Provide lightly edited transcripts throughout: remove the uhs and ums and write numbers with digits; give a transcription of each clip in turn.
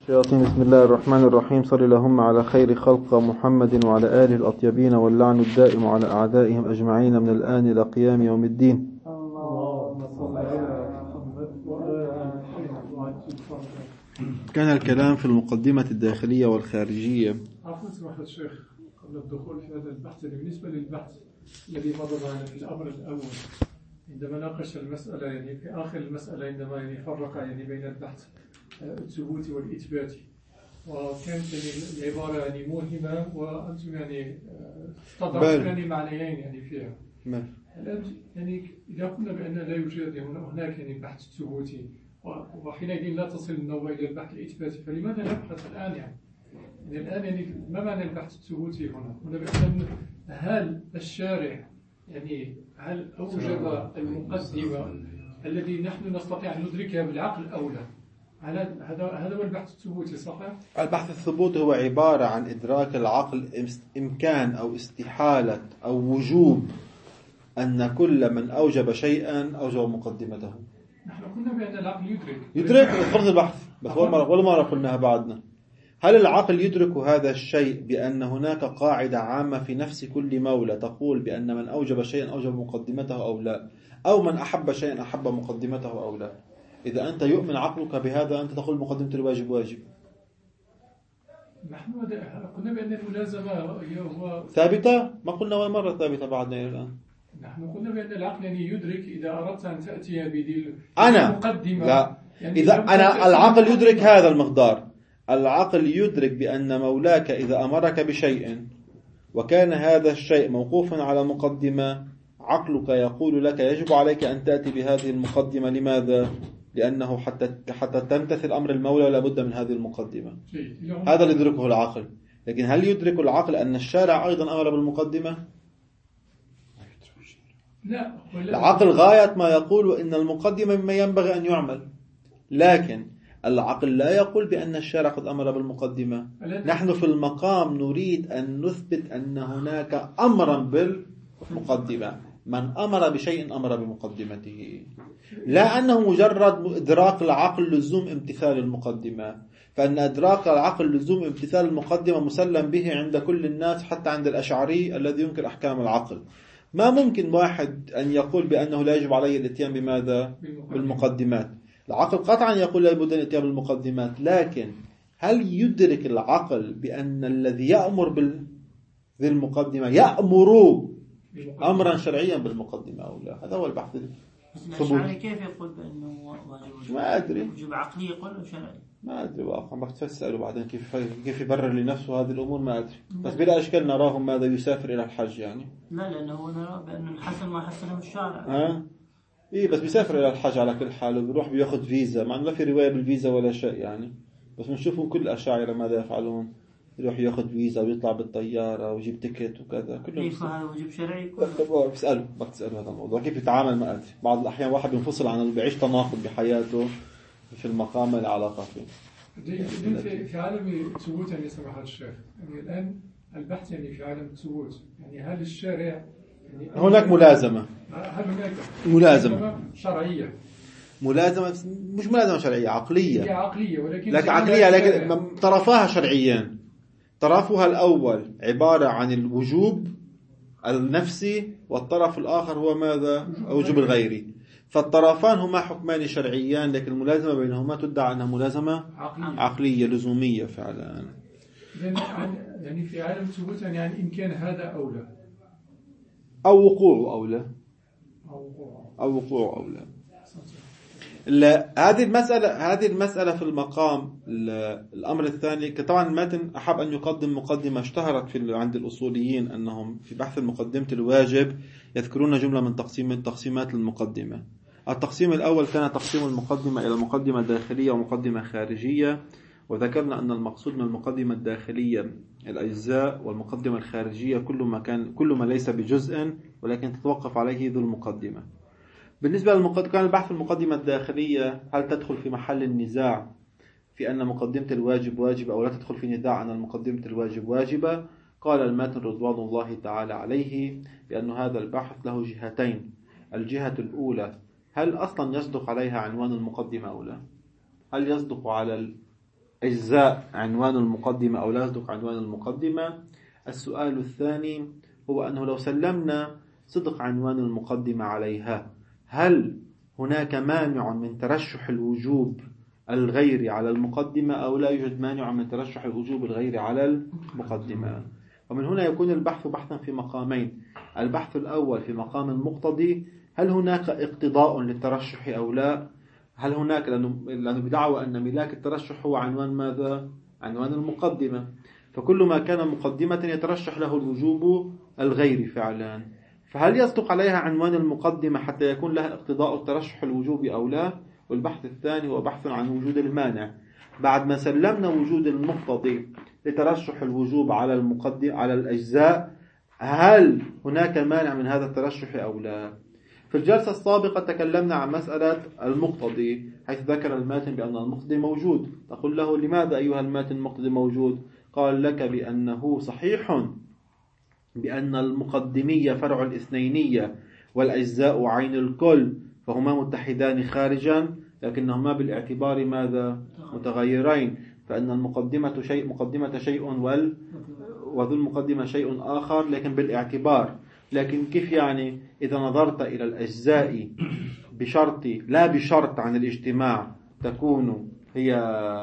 شياطين. بسم الله الرحمن الرحيم. صل اللهم على خير خلق محمد وعلى آله الأطيبين، واللعن الدائم على أعدائهم أجمعين من الآن إلى قيام يوم الدين. كان الكلام في المقدمة الداخلية والخارجية. عفوا سماحة الشيخ، قبل الدخول في هذا البحث، بالنسبة للبحث الذي مضى معنا في الأمر الأول عندما ناقش المسألة، يعني في آخر المسألة عندما يعني فرق يعني بين البحث الثبوتي والإثباتي، وكانت يعني العبارة يعني موهمة، وأنتم يعني استضعفتم يعني معنيين يعني فيها. الآن يعني إذا قلنا بأن لا يوجد هناك يعني بحث ثبوتي، وحينئذ لا تصل النوبة إلى البحث الإثباتي، فلماذا نبحث الآن يعني الآن يعني ما معنى البحث الثبوتي هنا بأن هل الشارع يعني هل أوجب المقدمة الذي نحن نستطيع أن ندركها بالعقل أو لا؟ هذا هو البحث الثبوتي، صحيح؟ البحث الثبوتي هو عبارة عن إدراك العقل إمكان أو استحالة أو وجوب أن كل من أوجب شيئا أوجب مقدمته. نحن قلنا بأن العقل يدرك خلص البحث، بس ولا مرة قلناها بعدنا. هل العقل يدرك هذا الشيء بأن هناك قاعدة عامة في نفس كل مولى تقول بأن من أوجب شيئا أوجب مقدمته أو لا، أو من أحب شيئا أحب مقدمته أو لا؟ إذا أنت يؤمن عقلك بهذا أنت تقول مقدمة الواجب واجب. نحن قلنا بأن الملازمة هو ثابتة، ما قلنا ولا مرة ثابتة بعدنا إلى الآن. نحن قلنا بأن العقل يعني يدرك إذا أردت أن تأتي بذي المقدمة. لا، يعني إذا أنا العقل يدرك هذا المقدار. العقل يدرك بأن مولاك إذا أمرك بشيء وكان هذا الشيء موقوفا على مقدمة، عقلك يقول لك يجب عليك أن تأتي بهذه المقدمة. لماذا؟ لأنه حتى تمتثل أمر المولى لابد من هذه المقدمة. هذا اللي يدركه العقل. لكن هل يدرك العقل أن الشارع أيضا أمر بالمقدمة؟ لا. العقل غاية ما يقول إن المقدمة مما ينبغي أن يعمل، لكن العقل لا يقول بأن الشارع قد أمر بالمقدمة. نحن في المقام نريد أن نثبت أن هناك أمرا بالمقدمة. من أمر بشيء أمر بمقدمته، لا أنه مجرد إدراك العقل لزوم امتثال المقدمة. فإن إدراك العقل لزوم امتثال المقدمة مسلم به عند كل الناس، حتى عند الأشعري الذي ينكر أحكام العقل. ما ممكن واحد أن يقول بأنه لا يجب عليه الاتيان بماذا؟ بالمقدمات. العقل قطعا يقول لا يجب الاتيان بالمقدمات، لكن هل يدرك العقل بأن الذي يأمر بذي المقدمة يأمر أمرا شرعيا بالمقدمة أو لا؟ هذا هو البحث الثبوتي. كيف يقول بأنه واجب؟ ما أدري. وجب عقلي يقول شرعي؟ ما أدري واقعا. بس تسأله بعدين كيف يبرر لنفسه هذه الأمور، ما أدري. بس بلا أشكال نراهم ماذا يسافر إلى الحج يعني. لا، لأنه نرى بأن الحسن ما حسنه الشارع. إيه، بس بيسافر إلى الحج على كل حال، وبيروح بيأخذ فيزا، مع أنه لا في رواية بالفيزا ولا شيء يعني. بس بنشوفوا كل الأشاعرة ماذا يفعلون، يروح يأخذ فيزا ويطلع بالطيارة ويجيب تيكت وكذا. كيف هذا وجب شرعي؟ بسأله هذا الموضوع كيف يتعامل. ما أدري. بعض الأحيان واحد بينفصل عن بيعيش تناقض بحياته في المقام اللي علاقة فيه. في عالم الثبوت يعني سماحة الشيخ، يعني الآن البحث يعني في عالم الثبوت، يعني هل الشارع يعني هناك ملازمة؟ هل هناك ملازمة شرعية؟ ملازمة مش ملازمة شرعية، عقلية. هي عقلية، لكن عقلية، لكن طرفها شرعيان. طرفها الأول عبارة عن الوجوب النفسي، والطرف الآخر هو ماذا؟ الوجوب الغيري. فالطرفان هما حكمان شرعيان، لكن الملازمة بينهما تدعى أنها ملازمة عقلية لزومية فعلا. يعني في عالم الثبوت يعني إمكان هذا أو لا، أو وقوع أو لا، أو وقوع أو لا. هذه المسألة في المقام الأمر الثاني. طبعا المتن أحب أن يقدم مقدمة اشتهرت عند الأصوليين، أنهم في بحث المقدمة الواجب يذكرون جملة من تقسيمات المقدمة. التقسيم الأول كان تقسيم المقدمة إلى مقدمة داخلية ومقدمة خارجية، وذكرنا أن المقصود من المقدمة الداخلية الأجزاء، والمقدمة الخارجية كل ما ليس بجزء ولكن تتوقف عليه ذو المقدمة. بالنسبة كان البحث في المقدمة الداخلية هل تدخل في محل النزاع في أن مقدمة الواجب واجب، أو لا تدخل في نزاع أن مقدمة الواجب واجبة؟ قال الماتن رضوان الله تعالى عليه بأن هذا البحث له جهتين. الجهة الأولى، هل أصلا يصدق عليها عنوان المقدمة أو لا؟ هل يصدق على أجزاء عنوان المقدمة أو لا يصدق عنوان المقدمة. السؤال الثاني هو أنه لو سلمنا صدق عنوان المقدمة عليها، هل هناك مانع من ترشح الوجوب الغير على المقدمة أو لا يوجد مانع من ترشح الوجوب الغير على المقدمة؟ ومن هنا يكون البحث بحثا في مقامين. البحث الأول في مقام المقتضي، هل هناك اقتضاء للترشح أو لا؟ هل هناك، لأنه بدعوى أن ملاك الترشح هو عنوان ماذا؟ عنوان المقدمة، فكل ما كان مقدمة يترشح له الوجوب الغير فعلا. فهل يصدق عليها عنوان المقدمة حتى يكون لها اقتضاء الترشح الوجوب أو لا؟ والبحث الثاني هو بحث عن وجود المانع. بعد ما سلمنا وجود المقتضي لترشح الوجوب على المقدم على الأجزاء، هل هناك مانع من هذا الترشح أو لا؟ في الجلسة السابقة تكلمنا عن مسألة المقتضي، حيث ذكر الماتن بأن المقتضي موجود. تقول له: لماذا أيها الماتن المقتضي موجود؟ قال لك بأنه صحيح بأن المقدمية فرع الاثنينية والأجزاء عين الكل، فهما متحدان خارجا لكنهما بالاعتبار ماذا؟ متغيرين، فأن المقدمة شيء، مقدمة شيء وذو المقدمة شيء آخر لكن بالاعتبار. لكن كيف يعني؟ إذا نظرت إلى الأجزاء بشرط لا بشرط عن الاجتماع تكون هي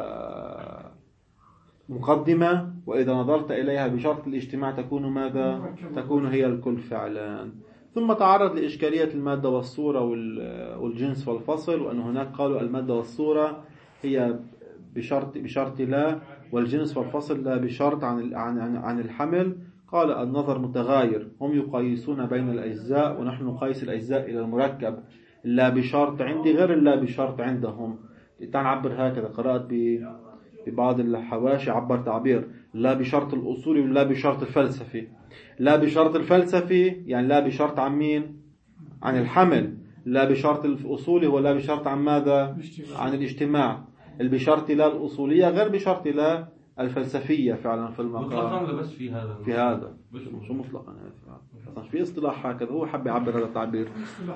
مقدمة، وإذا نظرت إليها بشرط الاجتماع تكون ماذا؟ تكون هي الكل فعلا. ثم تعرض لإشكالية المادة والصورة والجنس والفصل، وأن هناك قالوا المادة والصورة هي بشرط لا، والجنس والفصل لا بشرط عن الحمل. قال النظر متغاير، هم يقيسون بين الأجزاء ونحن نقيس الأجزاء إلى المركب. لا بشرط عندي غير لا بشرط عندهم. تعبر هكذا، قرأت ببعض الحواشي عبر تعبير لا بشرط الأصولي ولا بشرط الفلسفي. لا بشرط الفلسفي يعني لا بشرط عن مين؟ عن الحمل. لا بشرط الأصولي ولا بشرط عن ماذا؟ عن الاجتماع. البشرط لا الأصولية غير بشرط لا الفلسفية فعلا في المقام. مطلقا بس في هذا شو مطلقا هذا؟ في اصطلاح هكذا، هو حب يعبر هذا التعبير.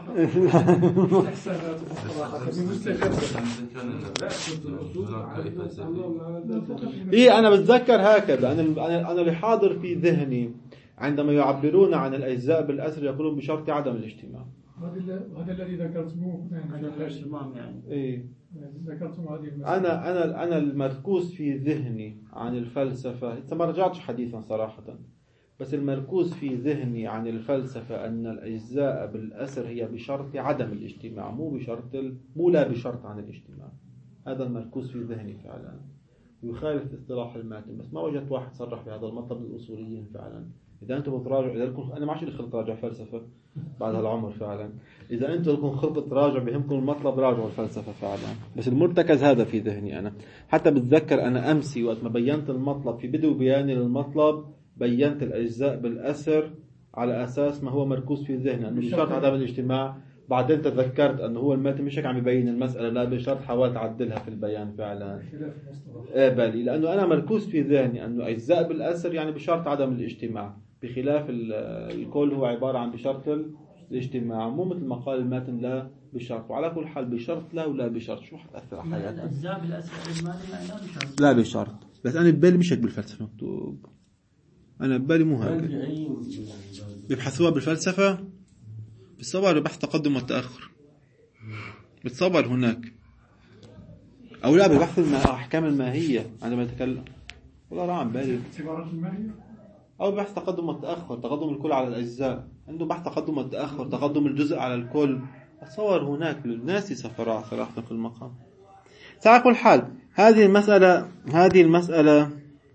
إيه أنا بتذكر هكذا، أنا اللي حاضر في ذهني عندما يعبرون عن الأجزاء بالأسر يقولون بشرط عدم الاجتماع. هذا الذي ذكرتموه يعني. إيه ذكرتم هذه المسألة. أنا المركوز في ذهني عن الفلسفة، ما رجعتش حديثا صراحة، بس المركوز في ذهني عن الفلسفة أن الأجزاء بالأسر هي بشرط عدم الاجتماع، مو لا بشرط عن الاجتماع. هذا المركوز في ذهني فعلا، يخالف اصطلاح الماتن، بس ما وجدت واحد صرح بهذا المطلب للأصوليين فعلا. إذا أنتم بتراجعوا، إذا لكم أنا ما عادش خلق تراجع فلسفة بعد هالعمر فعلا، إذا أنتم لكم خلق تراجع بهمكم المطلب راجعوا الفلسفة فعلا. بس المرتكز هذا في ذهني أنا. حتى بتذكر أنا أمسي وقت ما بينت المطلب في بدو بياني للمطلب، بينت الأجزاء بالأسر على أساس ما هو مركوز في ذهني أنه بشرط عدم الاجتماع. بعدين تذكرت أنه هو الماتن مش هيك عم يبين المسألة لا بشرط، حاولت أعدلها في البيان فعلا. بالي لأنه أنا مركوز في ذهني أنه أجزاء بالأسر يعني بشرط عدم الاجتماع، بخلاف الكل هو عبارة عن بشرط الاجتماع، مو مثل ما قال الماتن لا بشرط. وعلى كل حال بشرط لا ولا بشرط شو حتأثر على حياتنا؟ الأجزاء بالأسر المادي يعني لا بشرط. لا بشرط، بس أنا ببالي مش هيك بالفلسفة مكتوب، أنا ببالي مو هيك. بيبحثوها بالفلسفة، بتصور بحث تقدم والتأخر، بتصور هناك، أو لا ببحث الأحكام الماهية عندما يتكلم، والله راعم بالي، أو بحث تقدم والتأخر، تقدم الكل على الأجزاء، عنده بحث تقدم والتأخر، تقدم الجزء على الكل. أتصور هناك الناس سفراء صراحة في المقام. على كل حال هذه المسألة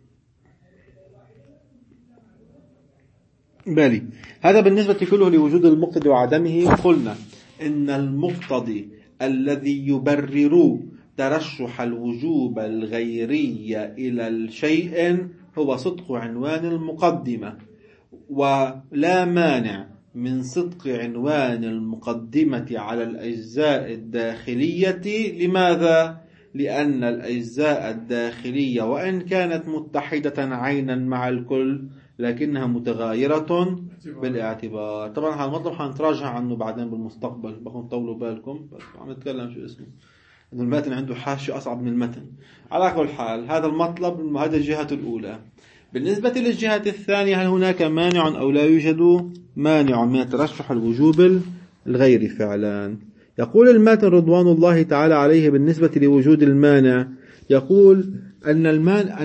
بالي. هذا بالنسبة كله لوجود المقتضي وعدمه. قلنا إن المقتضي الذي يبرر ترشح الوجوب الغيري إلى الشيء هو صدق عنوان المقدمة، ولا مانع من صدق عنوان المقدمة على الأجزاء الداخلية. لماذا؟ لأن الأجزاء الداخلية وإن كانت متحدة عينا مع الكل لكنها متغايرة بالاعتبار. طبعا هالمطلب حنتراجع عنه بعدين بالمستقبل، بكون طولوا بالكم، بس عم نتكلم شو اسمه إنه المتن عنده حاشية أصعب من المتن. على كل حال هذا المطلب، هذا الجهة الأولى. بالنسبة للجهة الثانية، هل هناك مانع أو لا يوجد مانع من ترشح الوجوب الغيري فعلا؟ يقول الماتن رضوان الله تعالى عليه بالنسبة لوجود المانع، يقول أن المانع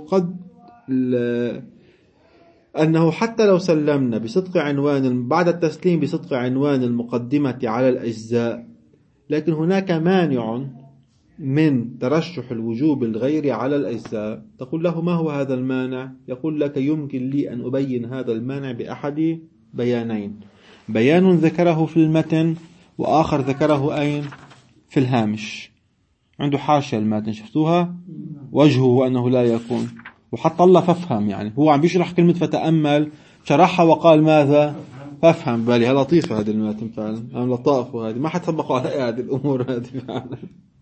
أنه حتى لو سلمنا بصدق عنوان بعد التسليم بصدق عنوان المقدمة على الأجزاء، لكن هناك مانع من ترشح الوجوب الغير على الأجزاء. تقول له ما هو هذا المانع؟ يقول لك يمكن لي أن أبين هذا المانع بأحد بيانين: بيان ذكره في المتن، وآخر ذكره أين؟ في الهامش. عنده حاشية المتن، شفتوها؟ وجهه أنه لا يكون، وحط الله فافهم، يعني هو عم بيشرح كلمة فتأمل، شرحها وقال ماذا؟ فافهم. بالي لطيفة هذه المتن فعلا، أنا لطائف، وهذه ما حد طبقوا على هذه الأمور هذه فعلا.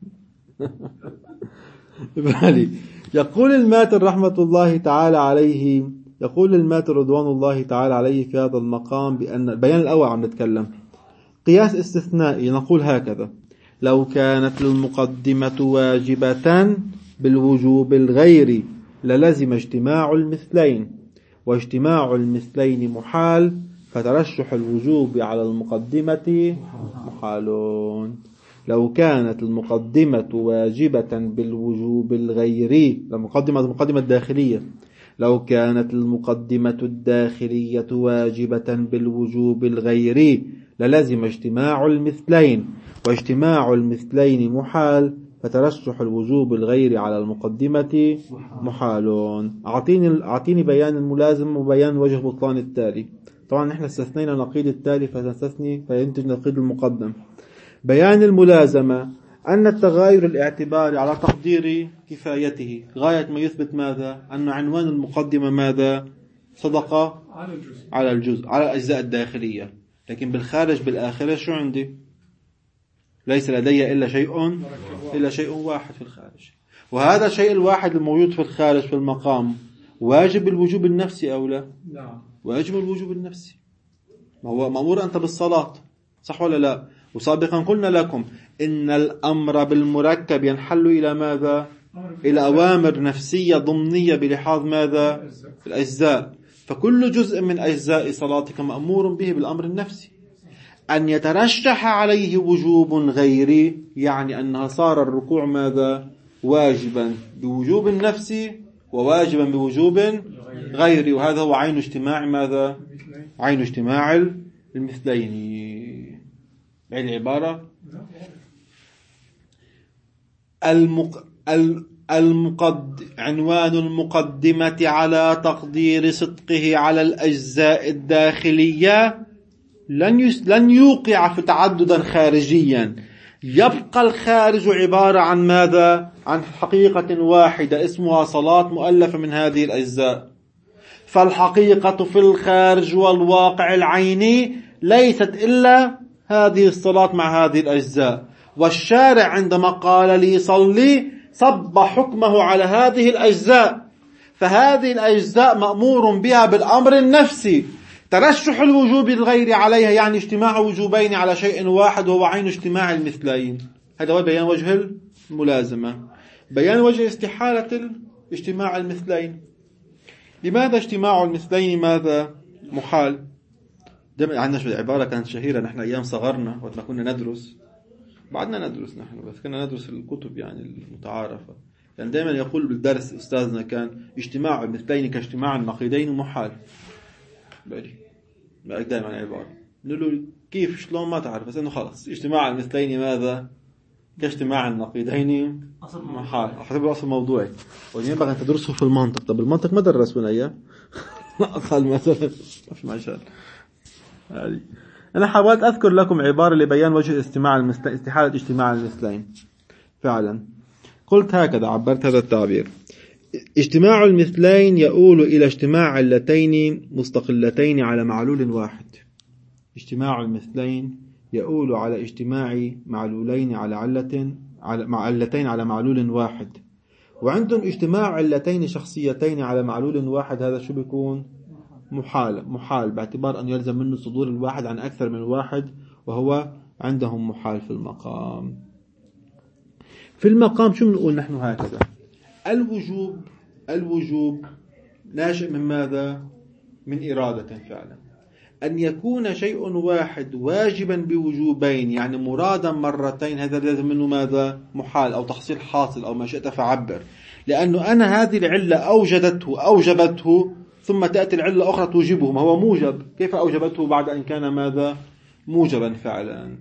بالي. يقول الماتن رحمة الله تعالى عليه، يقول الماتن رضوان الله تعالى عليه في هذا المقام بأن البيان الأول عم نتكلم قياس استثنائي. نقول هكذا: لو كانت المقدمة واجبة بالوجوب الغير للزم اجتماع المثلين، واجتماع المثلين محال، فترشح الوجوب على المقدمة محالون. لو كانت المقدمة واجبة بالوجوب الغيري، المقدمة الداخلية، لو كانت المقدمة الداخلية واجبة بالوجوب الغيري للزم اجتماع المثلين، واجتماع المثلين محال، فترشح الوجوب الغير على المقدمة محالون. أعطيني بيان الملازم وبيان وجه بطلان التالي. طبعا نحن استثنينا نقيض التالي فنستثني فينتج نقيض المقدم. بيان الملازمة أن التغاير الاعتباري على تقدير كفايته غاية ما يثبت ماذا؟ أن عنوان المقدمة ماذا؟ صدق على الجزء، على الأجزاء الداخلية، لكن بالخارج بالآخرة شو عندي؟ ليس لدي إلا شيء واحد في الخارج، وهذا الشيء الواحد الموجود في الخارج في المقام واجب الوجوب النفسي أو لا؟ واجب الوجوب النفسي. ما هو مأمور أنت بالصلاة، صح ولا لا؟ وسابقا قلنا لكم إن الأمر بالمركب ينحل إلى ماذا؟ إلى أوامر نفسية ضمنية بلحاظ ماذا؟ الأجزاء. فكل جزء من أجزاء صلاتك مأمور به بالأمر النفسي. أن يترشح عليه وجوب غيري يعني أنها صار الركوع ماذا؟ واجبا بوجوب النفسي وواجبا بوجوب غيري، وهذا هو عين اجتماع ماذا؟ عين اجتماع المثلين. بعين العبارة عنوان المقدمة على تقدير صدقه على الأجزاء الداخلية لن يوقع في تعددا خارجيا، يبقى الخارج عبارة عن ماذا؟ عن حقيقة واحدة اسمها صلاة مؤلفة من هذه الأجزاء. فالحقيقة في الخارج والواقع العيني ليست إلا هذه الصلاة مع هذه الأجزاء، والشارع عندما قال لي صلي صب حكمه على هذه الأجزاء، فهذه الأجزاء مأمور بها بالأمر النفسي. ترشح الوجوب الغير عليها يعني اجتماع وجوبين على شيء واحد وهو عين اجتماع المثلين. هذا هو بيان وجه الملازمة. بيان وجه استحالة اجتماع المثلين. لماذا اجتماع المثلين ماذا؟ محال. عندنا شو عبارة كانت شهيرة نحن أيام صغرنا وقت ما كنا ندرس، بعدنا ندرس نحن بس كنا ندرس الكتب يعني المتعارفة، يعني دائما يقول بالدرس أستاذنا كان اجتماع المثلين كاجتماع النقيضين محال. بالي دائما عبارة نقول كيف شلون ما تعرف، بس إنه خلاص اجتماع المثلين ماذا؟ كاجتماع النقيضين محال. أحسب أصل موضوعي وينبغي أن تدرسه في المنطق. طب المنطق ما درسونا إياه. أقل مثلا مش مشان. أنا حاولت أذكر لكم عبارة لبيان وجه استحالة اجتماع المثلين. فعلا قلت هكذا، عبرت هذا التعبير: اجتماع المثلين يؤول إلى اجتماع علتين مستقلتين على معلول واحد. اجتماع المثلين يؤول على اجتماع معلولين على علتين على معلول واحد، وعندهم اجتماع علتين شخصيتين على معلول واحد. هذا شو بيكون؟ محال باعتبار أن يلزم منه صدور الواحد عن أكثر من واحد، وهو عندهم محال في المقام. في المقام شو بنقول نحن هكذا؟ الوجوب ناشئ من ماذا؟ من إرادة فعلا. أن يكون شيء واحد واجبا بوجوبين يعني مرادا مرتين، هذا لازم منه ماذا؟ محال أو تحصيل حاصل أو ما شئت فعبر. لأنه أنا هذه العلة أوجبته ثم تأتي العلة أخرى توجبه، ما هو موجب، كيف أوجبته بعد أن كان ماذا؟ موجبا فعلا.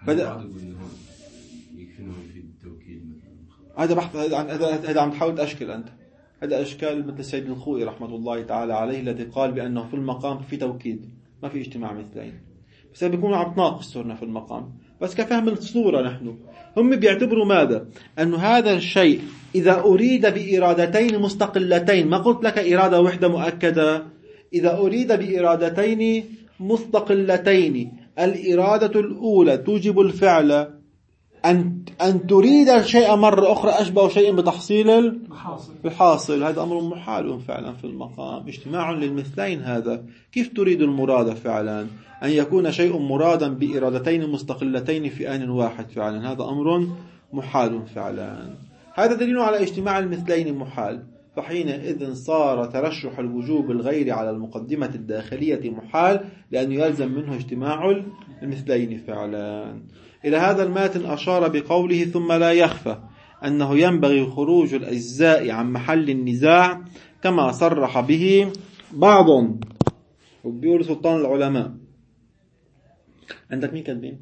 هذا بحث، هذا عم تحاول تأشكل أنت، هذا أشكال مثل السيد الخوئي رحمة الله تعالى عليه الذي قال بأنه في المقام في توكيد ما في اجتماع مثلين، بس بيكونوا عم تناقص صورنا في المقام بس كفهم الصورة. نحن هم بيعتبروا ماذا؟ أنه هذا الشيء إذا أريد بإرادتين مستقلتين، ما قلت لك إرادة وحدة مؤكدة، إذا أريد بإرادتين مستقلتين الإرادة الأولى توجب الفعل أن تريد الشيء مرة أخرى أشبه شيء بتحصيل الحاصل، هذا أمر محال فعلا في المقام، اجتماع للمثلين. هذا كيف تريد المراد فعلا؟ أن يكون شيء مرادا بإرادتين مستقلتين في آن واحد فعلا، هذا أمر محال فعلا. هذا دليل على اجتماع المثلين محال، فحينئذ صار ترشح الوجوب الغير على المقدمة الداخلية محال، لأنه يلزم منه اجتماع المثلين فعلا. إلى هذا الماتن أشار بقوله ثم لا يخفى أنه ينبغي خروج الأجزاء عن محل النزاع كما صرح به بعض، وبيقول سلطان العلماء. عندك مين كاتبين؟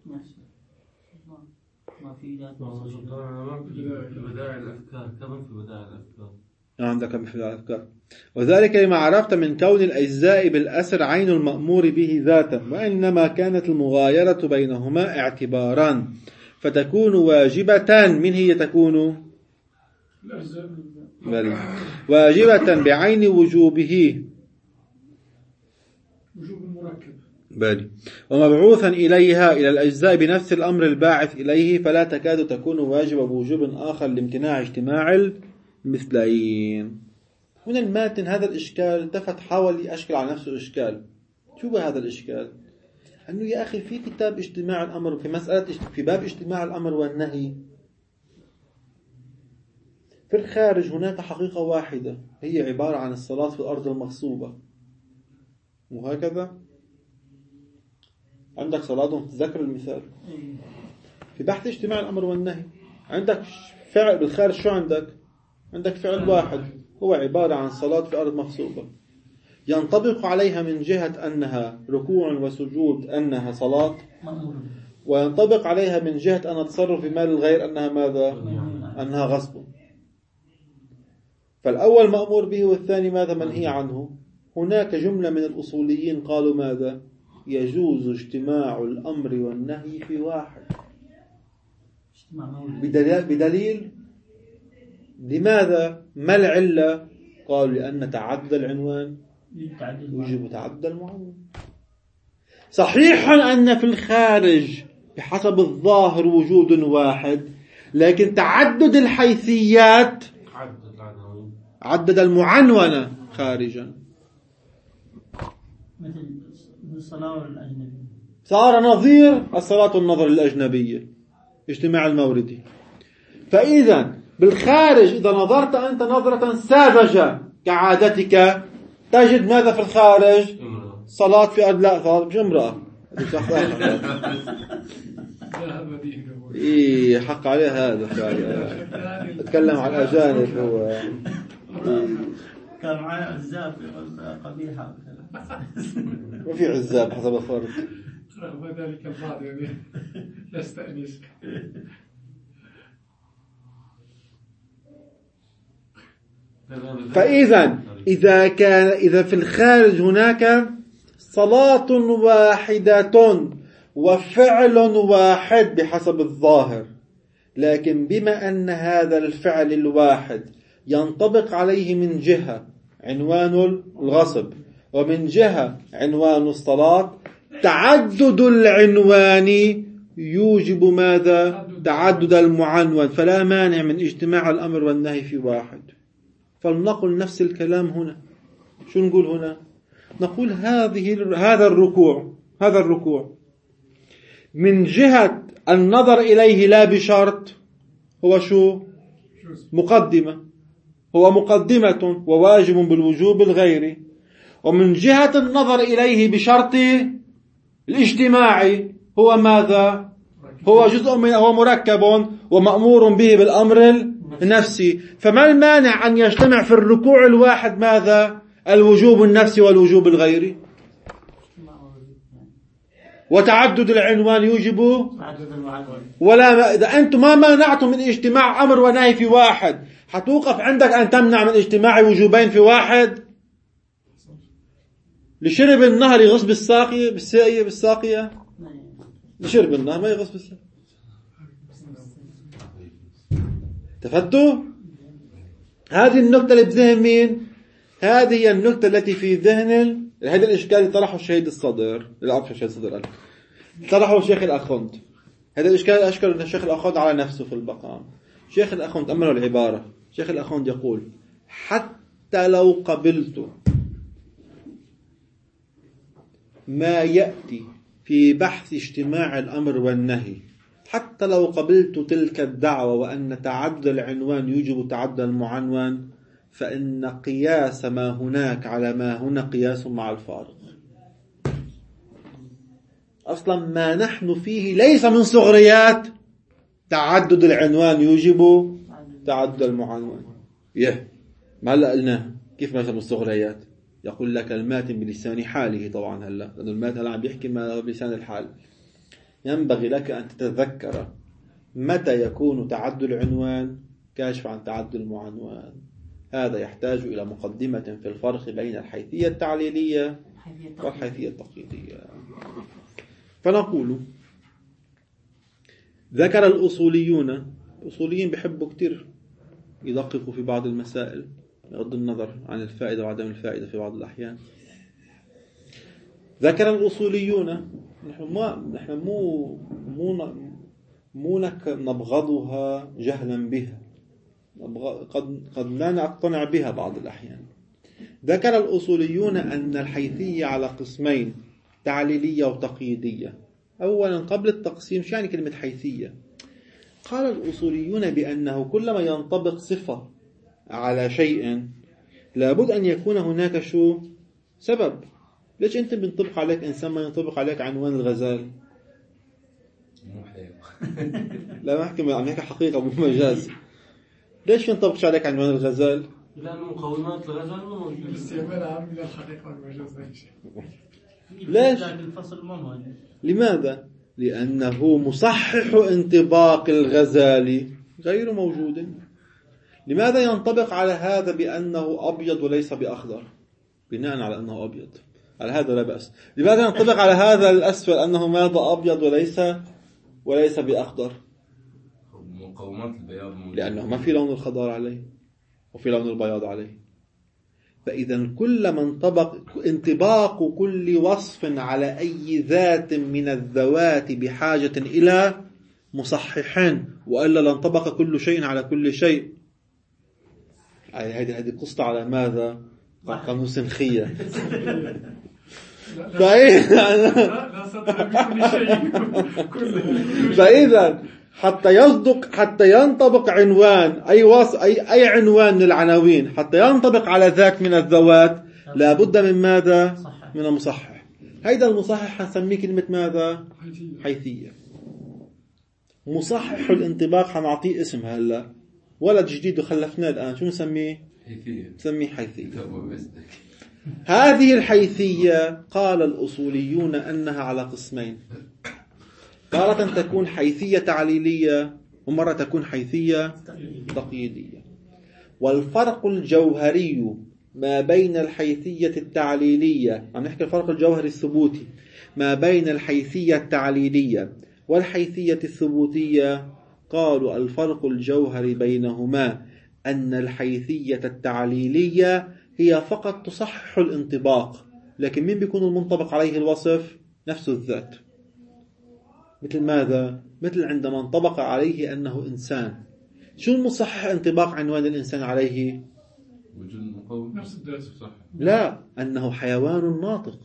ما في بدائع الأفكار، كمان في بدائع الأفكار عندك في الأفكار. وذلك لما عرفت من كون الأجزاء بالأسر عين المأمور به ذاتا، وإنما كانت المغايرة بينهما اعتباران، فتكون واجبة. من هي تكون؟ واجبة بعين وجوبه، وجوب المركب، ومبعوثا إليها إلى الأجزاء بنفس الأمر الباعث إليه، فلا تكاد تكون واجبة بوجوب آخر لامتناع اجتماع المثلين. هنا الماتن هذا الإشكال التفت حاول يشكل على نفسه إشكال. شو هذا الإشكال؟ أنه يا أخي في كتاب اجتماع الأمر، في مسألة في باب اجتماع الأمر والنهي في الخارج هناك حقيقة واحدة هي عبارة عن الصلاة في الأرض المغصوبة، وهكذا عندك صلاة، تذكر المثال في بحث اجتماع الأمر والنهي، عندك فعل بالخارج، شو عندك فعل واحد هو عبارة عن صلاة في أرض مغصوبة، ينطبق عليها من جهة أنها ركوع وسجود أنها صلاة، وينطبق عليها من جهة أن تصرف في مال الغير أنها ماذا؟ أنها غصب. فالأول مأمور به والثاني ماذا؟ منهي عنه. هناك جملة من الأصوليين قالوا ماذا؟ يجوز اجتماع الأمر والنهي في واحد بدليل. لماذا؟ ما العلة؟ قالوا لأن تعدد العنوان يجب تعدد المعنون. صحيح أن في الخارج بحسب الظاهر وجود واحد، لكن تعدد الحيثيات عدد المعنونة خارجا، مثل الصلاة الأجنبية صار نظير الصلاة النظر الأجنبية اجتماع الموردي. فإذا بالخارج إذا نظرت أنت نظرة ساذجة كعادتك تجد ماذا في الخارج؟ صلاة في أرض، لا صلاة مش امرأة، إيه حق عليه هذا فعلا. أتكلم عن الأجانب هو كان معي عزاب قبيحة، ما في عزاب حسب الفرد، رغم ذلك البعض يعني يستأنس. فإذا إذا في الخارج هناك صلاة واحدة وفعل واحد بحسب الظاهر، لكن بما أن هذا الفعل الواحد ينطبق عليه من جهة عنوان الغصب ومن جهة عنوان الصلاة، تعدد العنوان يوجب ماذا؟ تعدد المعنون، فلا مانع من اجتماع الأمر والنهي في واحد. فلنقل نفس الكلام هنا. شو نقول هنا؟ نقول هذا الركوع من جهة النظر إليه لا بشرط هو شو؟ مقدمة، هو مقدمة وواجب بالوجوب الغيري. ومن جهة النظر إليه بشرط الاجتماعي هو ماذا؟ هو جزء من، هو مركب ومأمور به بالأمر النفسي. فما المانع أن يجتمع في الركوع الواحد ماذا؟ الوجوب النفسي والوجوب الغيري. وتعدد العنوان يوجب ولا إذا أنتم ما منعتم من اجتماع أمر ونهي في واحد، حتوقف عندك أن تمنع من اجتماع وجوبين في واحد؟ لشرب النهر يغص بالساقية لشرب النهر ما يغص بالساقية. تفتوا؟ هذه النقطة اللي بذهن مين؟ هذه هي النقطة التي في ذهن هذا الإشكال اللي طرحه الشهيد الصدر، طرحه الشيخ الأخوند. هذا الإشكال أشكال أن الشيخ الأخوند على نفسه في البقام. شيخ الأخوند أمنوا العبارة. شيخ الأخوند يقول: حتى لو قبلت ما يأتي في بحث اجتماع الأمر والنهي، حتى لو قبلت تلك الدعوة وأن تعدد العنوان يوجب تعدد المعنون، فإن قياس ما هناك على ما هنا قياس مع الفارق. أصلا ما نحن فيه ليس من صغريات تعدد العنوان يوجب تعدد المعنون. ما هلأ قلناه كيف ما من الصغريات؟ يقول لك الماتن بلسان حاله. طبعا هلا لأن الماتن هلا عم بيحكي ما بلسان الحال. ينبغي لك أن تتذكر متى يكون تعدد العنوان كاشف عن تعدد المعنون. هذا يحتاج إلى مقدمة في الفرق بين الحيثية التعليلية والحيثية التقييدية. فنقول: ذكر الأصوليين بيحبوا كتير يدققوا في بعض المسائل بغض النظر عن الفائدة وعدم الفائدة في بعض الأحيان. ذكر الأصوليون، نحن مو نبغضها جهلا بها، قد لا نقتنع بها بعض الأحيان. ذكر الأصوليون أن الحيثية على قسمين: تعليلية وتقييدية. أولا قبل التقسيم، شو يعني كلمة حيثية؟ قال الأصوليون بأنه كلما ينطبق صفة على شيء لابد أن يكون هناك شو؟ سبب. ليش أنت بينطبق عليك إنسان ما ينطبق عليك عنوان الغزال؟ لا ما أحكي عن هيك حقيقة مو مجاز. ليش ينطبقش عليك عنوان الغزال؟ لأن مقومات الغزال مو موجودة. الاستعمال عام من الحقيقة والمجاز. ليش؟ لماذا؟ لأنه مصحح انطباق الغزال غير موجود. لماذا ينطبق على هذا بأنه أبيض وليس بأخضر؟ بناء على أنه أبيض، على هذا لا بأس. لماذا ينطبق على هذا الأسفل أنه ماذا أبيض وليس بأخضر؟ مقومات البياض موجودة. لأنه ما في لون الخضار عليه وفي لون البياض عليه. فإذا كلما انطباق كل وصف على أي ذات من الذوات بحاجة إلى مصححين، وإلا لانطبق كل شيء على كل شيء. هذه قصة على ماذا؟ قانون سنخية. فإذا حتى ينطبق عنوان أي عنوان من العناوين، حتى ينطبق على ذاك من الذوات لابد من ماذا؟ من المصحح. هيدا المصحح حنسميه كلمة ماذا؟ حيثية. مصحح الانطباق حنعطيه اسم هلا، ولد جديد وخلفناه الآن، شو نسميه؟ نسميه حيثية. هذه الحيثية قال الأصوليون أنها على قسمين: مرة تكون حيثية تعليلية، ومرة تكون حيثية تقييدية. والفرق الجوهري ما بين الحيثية التعليلية، عم نحكي الفرق الجوهري الثبوتي ما بين الحيثية التعليلية والحيثية الثبوتية، قالوا الفرق الجوهري بينهما أن الحيثية التعليلية هي فقط تصحح الانطباق، لكن مين بيكون المنطبق عليه الوصف؟ نفس الذات. مثل ماذا؟ مثل عندما انطبق عليه أنه إنسان، شو المصحح انطباق عنوان الإنسان عليه؟ وجود المقوم نفس الذات. صح. لا، أنه حيوان ناطق.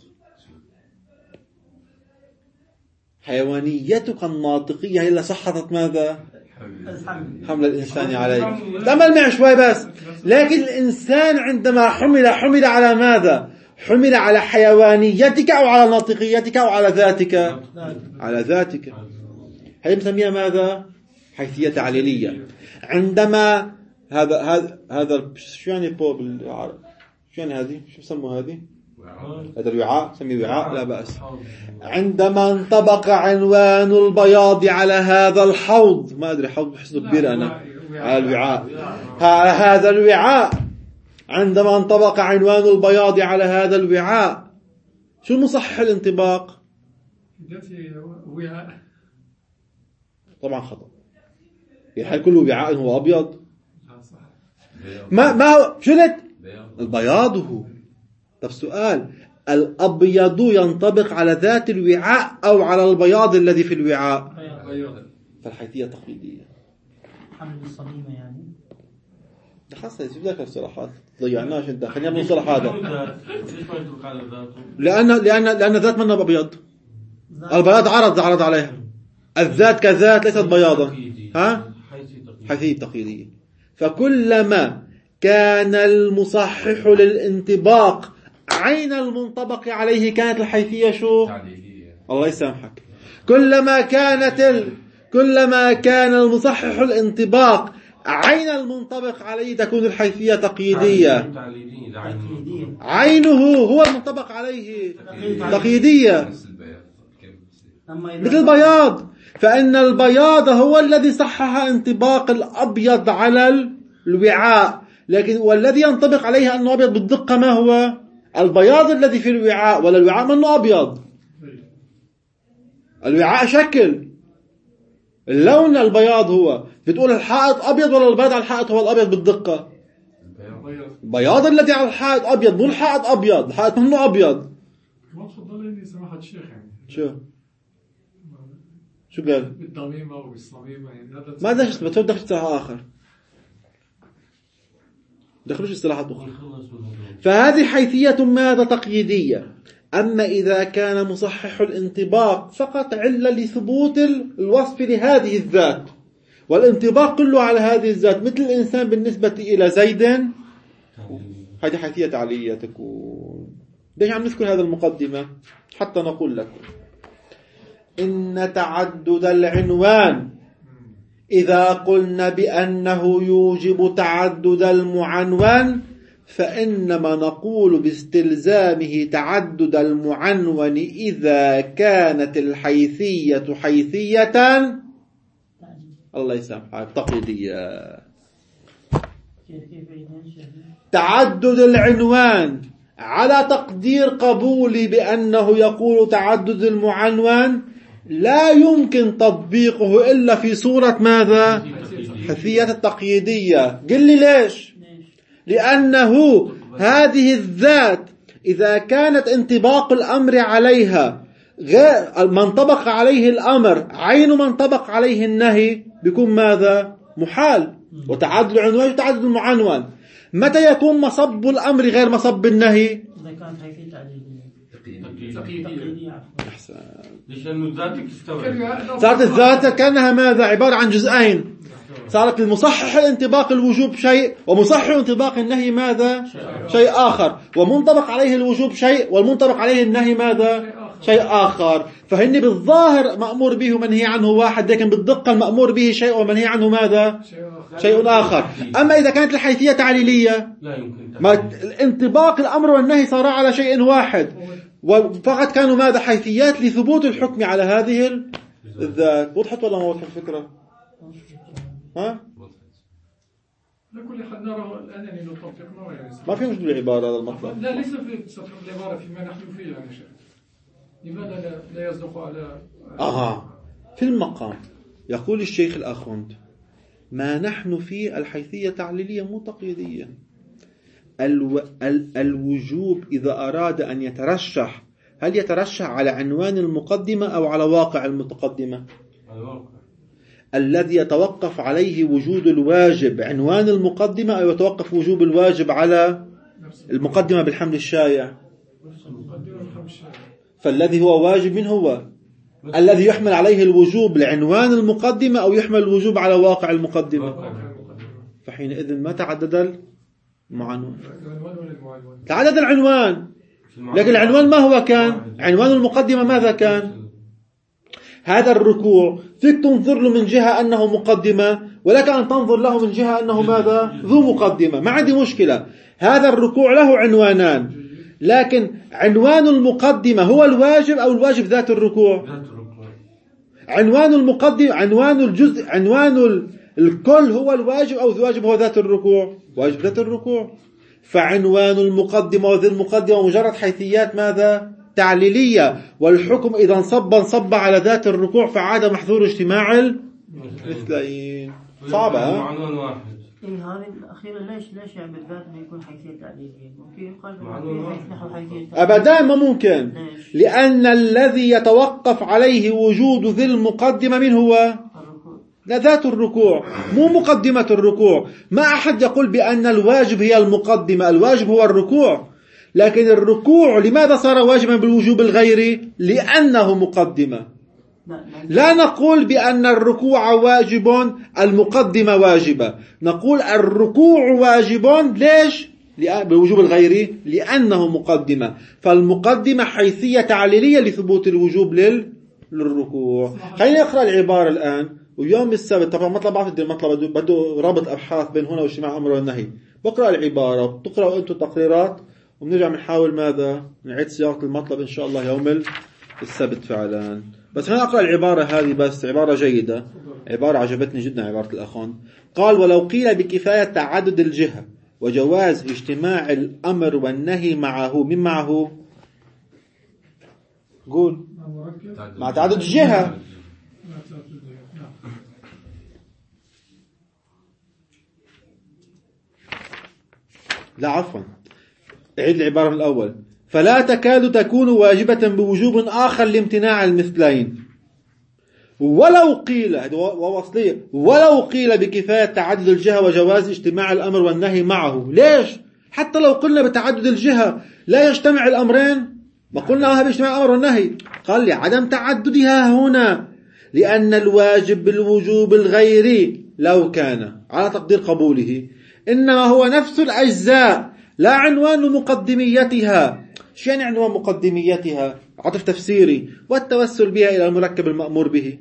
حيوانيتك الناطقية هي اللي صحتت ماذا؟ حمل الإنسان عليه. تأمل معي شوي بس. لكن الإنسان عندما حمل على ماذا؟ حمل على حيوانيتك أو على ناطقيتك أو على ذاتك؟ على ذاتك. هذه نسميها ماذا؟ حيثية تعليلية. عندما هذا شو يعني بو بالعربي؟ شو يعني هذه؟ شو سموا هذه؟ هذا الوعاء، سميه وعاء لا بأس. عندما انطبق عنوان البياض على هذا الحوض، ما أدري حوض بحسه كبير أنا، على الوعاء، هذا الوعاء، عندما انطبق عنوان البياض على هذا الوعاء، شو مصحح الانطباق؟ طبعا خطأ. هل كل وعاء هو أبيض؟ ما هو شو لك؟ البياض هو. طب سؤال، الأبيض ينطبق على ذات الوعاء أو على البياض الذي في الوعاء؟ فالحيثية تقليدية. حمل الصميمة يعني. خاصة يجيب لك الصلاحات ضيعناش انت، خلينا نوصل هذا. لأن ذات منها أبيض. البياض عرض عليها. الذات كذات ليست بياضا. ها؟ حيثية تقليدية. فكلما كان المصحح للانطباق عين المنطبق عليه كانت الحيثية شو؟ الله يسامحك. كلما كان المصحح الانطباق عين المنطبق عليه تكون الحيثية تقييدية. عينه هو المنطبق عليه تقييدية مثل البياض. فإن البياض هو الذي صحح انطباق الأبيض على الوعاء، لكن والذي ينطبق عليه أنه أبيض بالدقة ما هو؟ البياض الذي في الوعاء، ولا الوعاء منه أبيض. الوعاء شكل، اللون البياض هو. بتقول الحائط أبيض ولا البياض على الحائط هو الأبيض بالدقة؟ البياض الذي على الحائط أبيض، مو الحائط أبيض، الحائط منه أبيض. ما تفضل إني سماحة الشيخ يعني. شو قال؟ بالضميمة وبالصميمة يعني هذا. ما دخلش بتدخل اصطلاح آخر. دخلوش اصطلاحات أخرى. فهذه حيثية ماذا؟ تقييدية. أما إذا كان مصحح الانطباق فقط علة لثبوت الوصف لهذه الذات، والانطباق كله على هذه الذات، مثل الإنسان بالنسبة إلى زيد، هذه حيثية تعليلية تكون. ليش عم نذكر هذا المقدمة؟ حتى نقول لكم إن تعدد العنوان إذا قلنا بأنه يوجب تعدد المعنون، فإنما نقول باستلزامه تعدد المعنون إذا كانت الحيثية حيثية الله يسامحك تقليدية. تعدد العنوان على تقدير قبولي بأنه يقول تعدد المعنون لا يمكن تطبيقه إلا في صورة ماذا؟ حيثية التقييدية. قل لي ليش؟ لأنه هذه الذات إذا كانت انطباق الأمر عليها غير من طبق عليه الأمر عين من طبق عليه النهي بيكون ماذا؟ محال. وتعدد العنوان وتعدد المعنون. متى يكون مصب الأمر غير مصب النهي؟ إذا كانت حيثية تقليدية. أحسن. لأنه ذاتك صارت الذات كأنها ماذا؟ عبارة عن جزئين. صارت المصحح الانطباق الوجوب شيء، ومصحح انطباق النهي ماذا؟ شيء آخر. ومنطبق عليه الوجوب شيء، والمنطبق عليه النهي ماذا؟ شيء آخر. فهن بالظاهر مأمور به ومنهي عنه واحد، لكن بالدقة المأمور به شيء ومنهي عنه ماذا؟ شيء آخر. أما إذا كانت الحيثية تعليلية الانطباق الأمر والنهي صار على شيء واحد، وفقط كانوا ماذا؟ حيثيات لثبوت الحكم على هذه الذات. وضحت ولا ما وضحت الفكرة؟ ها؟ لكل حد نرى الآن يعني نطبقنا يعني. ما في مشكلة بالعبارة هذا المطلب. لا ليس في سطح العبارة فيما نحن فيه يعني شيخ. لماذا لا يصدق على في المقام يقول الشيخ الأخوند ما نحن فيه الحيثية تعليلية مو تقييدية. الوجوب إذا أراد أن يترشح هل يترشح على عنوان المقدمة أو على واقع المتقدمة؟ الذي يتوقف عليه وجود الواجب عنوان المقدمة أو يتوقف وجوب الواجب على المقدمة بالحمل الشائع؟ فالذي هو واجب من هو؟ الذي يحمل عليه الوجوب لعنوان المقدمة أو يحمل الوجوب على واقع المقدمة؟ فحينئذ ما تعدد المعنون، تعدد العنوان. لكن العنوان ما هو كان؟ عنوان المقدمة ماذا كان؟ هذا الركوع فيك تنظر له من جهة أنه مقدمة، ولك أن تنظر له من جهة أنه ماذا؟ ذو مقدمة. ما عندي مشكلة. هذا الركوع له عنوانان، لكن عنوان المقدمة هو الواجب أو الواجب ذات الركوع؟ عنوان المقدمة، عنوان الجزء، عنوان الكل هو الواجب أو الواجب هو ذات الركوع؟ واجب ذات الركوع. فعنوان المقدمة وذي المقدمة مجرد حيثيات ماذا؟ تعليلية. والحكم إذا انصب على ذات الركوع فعاد محظور اجتماع المثلين. صعبة معنون واحد. هذه الأخيرة ليش يعني بالذات إنه يكون حيثية تعليلية؟ ممكن يقال حيثية أبدا ما ممكن. لأن الذي يتوقف عليه وجود ذي المقدمة من هو؟ لا، ذات الركوع، مو مقدمة الركوع. ما أحد يقول بأن الواجب هي المقدمة، الواجب هو الركوع. لكن الركوع لماذا صار واجبا بالوجوب الغيري؟ لأنه مقدمة. لا نقول بأن الركوع واجب المقدمة واجبة، نقول الركوع واجب. ليش؟ بالوجوب الغيري لأنه مقدمة. فالمقدمة حيثية تعليلية لثبوت الوجوب للركوع. خلينا نقرأ العبارة الآن. ويوم السبت طبعا مطلب بعض المطلب بده رابط أبحاث بين هنا واجتماع الأمر والنهي. بقرأ العبارة وتقرأوا أنتم تقريرات وبنرجع بنحاول ماذا نعيد صياغة المطلب إن شاء الله يوم السبت فعلا. بس خلينا أقرأ العبارة هذه، بس عبارة جيدة، عبارة عجبتني جدا، عبارة الأخوان. قال: ولو قيل بكفاية تعدد الجهة وجواز اجتماع الأمر والنهي معه. من معه؟ قول مع تعدد الجهة. لا عفوا، عيد العبارة من الأول. فلا تكاد تكون واجبة بوجوب آخر لامتناع المثلين. ولو قيل، ولو قيل بكفاية تعدد الجهة وجواز اجتماع الأمر والنهي معه. ليش؟ حتى لو قلنا بتعدد الجهة لا يجتمع الأمرين، ما قلنا باجتماع الأمر والنهي. قال لعدم تعددها هنا، لأن الواجب بالوجوب الغيري لو كان على تقدير قبوله إنما هو نفس الأجزاء لا عنوان مقدميتها. شو يعني عنوان مقدميتها؟ عطف تفسيري. والتوسل بها إلى المركب المأمور به.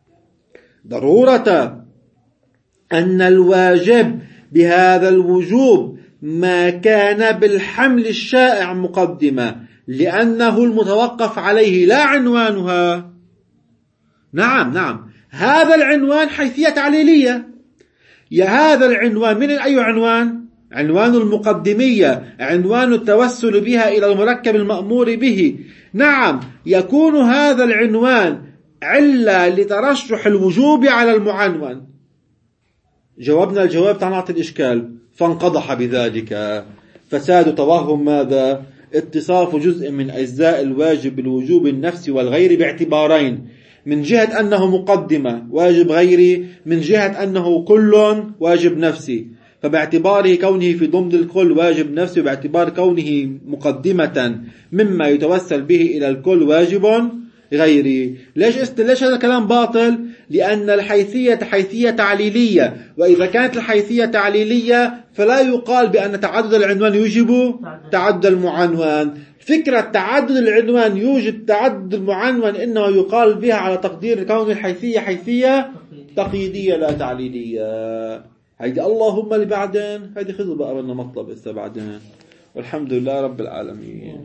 ضرورة أن الواجب بهذا الوجوب ما كان بالحمل الشائع مقدمة، لأنه المتوقف عليه لا عنوانها. نعم هذا العنوان حيثية تعليلية. يا هذا العنوان من أي عنوان؟ عنوان المقدمية، عنوان التوسل بها إلى المركب المأمور به. نعم، يكون هذا العنوان علة لترشح الوجوب على المعنون. جوابنا الجواب تنعطي الإشكال، فانقضح بذلك فساد توهم ماذا؟ اتصاف جزء من أجزاء الواجب بالوجوب النفسي والغير باعتبارين: من جهة أنه مقدمة واجب غيري، من جهة أنه كل واجب نفسي. فباعتباره كونه في ضمن الكل واجب نفسي، وباعتبار كونه مقدمة مما يتوسل به إلى الكل واجب غيري. ليش هذا الكلام باطل؟ لأن الحيثية حيثية تعليلية، وإذا كانت الحيثية تعليلية فلا يقال بأن تعدد العنوان يوجب تعدد المعنون. فكرة تعدد العنوان يوجد تعدد المعنون إنه يقال بها على تقدير كون الحيثية حيثية تقييدية لا تعليلية. هيدي اللهم اللي بعدين هيدي خذوا بقى بدنا مطلب إسا بعدين. والحمد لله رب العالمين.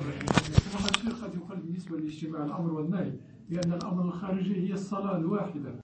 الشيخ قد يقال بالنسبة لاجتماع الأمر والنهي، لأن الأمر الخارجي هي الصلاة الواحدة.